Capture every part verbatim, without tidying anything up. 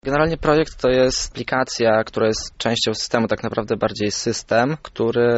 Generalnie projekt to jest aplikacja, która jest częścią systemu, tak naprawdę bardziej system, który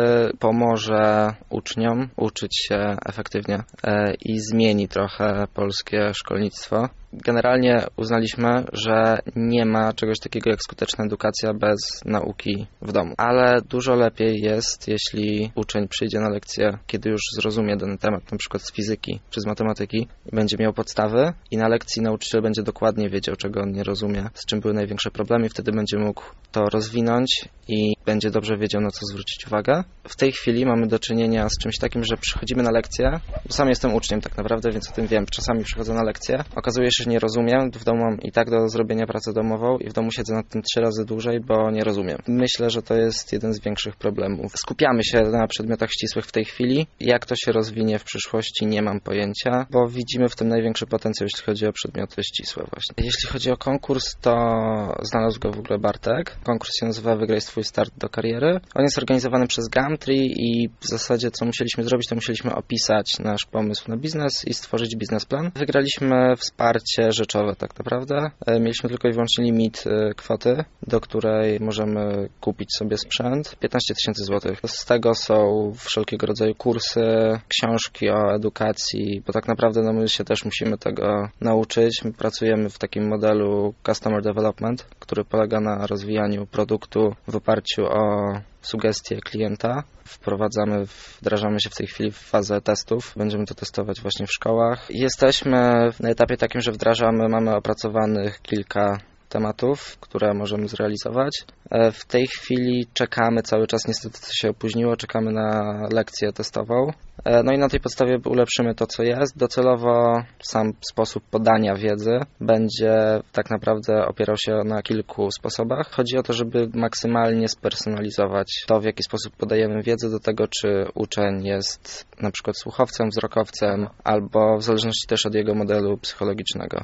pomoże uczniom uczyć się efektywnie i zmieni trochę polskie szkolnictwo. Generalnie uznaliśmy, że nie ma czegoś takiego jak skuteczna edukacja bez nauki w domu. Ale dużo lepiej jest, jeśli uczeń przyjdzie na lekcję, kiedy już zrozumie dany temat, na przykład z fizyki czy z matematyki, i będzie miał podstawy i na lekcji nauczyciel będzie dokładnie wiedział, czego on nie rozumie, z czym były największe problemy i wtedy będzie mógł to rozwinąć i będzie dobrze wiedział, na co zwrócić uwagę. W tej chwili mamy do czynienia z czymś takim, że przychodzimy na lekcję, bo sam jestem uczniem tak naprawdę, więc o tym wiem. Czasami przychodzę na lekcję, okazuje się, że nie rozumiem, w domu mam i tak do zrobienia pracę domową i w domu siedzę nad tym trzy razy dłużej, bo nie rozumiem. Myślę, że to jest jeden z większych problemów. Skupiamy się na przedmiotach ścisłych w tej chwili. Jak to się rozwinie w przyszłości, nie mam pojęcia, bo widzimy w tym największy potencjał, jeśli chodzi o przedmioty ścisłe właśnie. Jeśli chodzi o konkurs, to znalazł go w ogóle Bartek. Konkurs się nazywa Wygraj swój start do kariery. On jest organizowany przez Gumtree i w zasadzie co musieliśmy zrobić, to musieliśmy opisać nasz pomysł na biznes i stworzyć biznesplan. Wygraliśmy wsparcie rzeczowe tak naprawdę. Mieliśmy tylko i wyłącznie limit kwoty, do której możemy kupić sobie sprzęt. piętnaście tysięcy złotych. Z tego są wszelkiego rodzaju kursy, książki o edukacji, bo tak naprawdę no my się też musimy tego nauczyć. My pracujemy w takim modelu Customer Development, który polega na rozwijaniu produktu w oparciu o sugestie klienta. Wprowadzamy, wdrażamy się w tej chwili w fazę testów. Będziemy to testować właśnie w szkołach. Jesteśmy na etapie takim, że wdrażamy, mamy opracowanych kilka tematów, które możemy zrealizować. W tej chwili czekamy cały czas, niestety to się opóźniło, czekamy na lekcję testową. No i na tej podstawie ulepszymy to, co jest. Docelowo sam sposób podania wiedzy będzie tak naprawdę opierał się na kilku sposobach. Chodzi o to, żeby maksymalnie spersonalizować to, w jaki sposób podajemy wiedzę, do tego, czy uczeń jest na przykład słuchowcem, wzrokowcem, albo w zależności też od jego modelu psychologicznego.